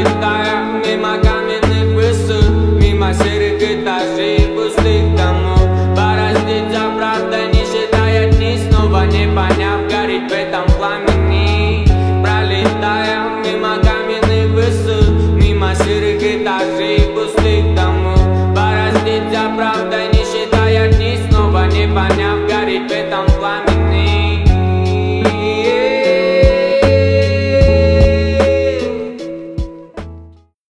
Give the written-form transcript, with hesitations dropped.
Пролетая мимо каменных высот, мимо серых этажей и пустых домов, бороздить за правдой, не считая дни, снова не поняв, гореть в этом пламени. Пролетая мимо каменных высот, мимо серых этажей и пустых домов, бороздить за правдой, не считая дни, снова не поняв, гореть в этом пламени.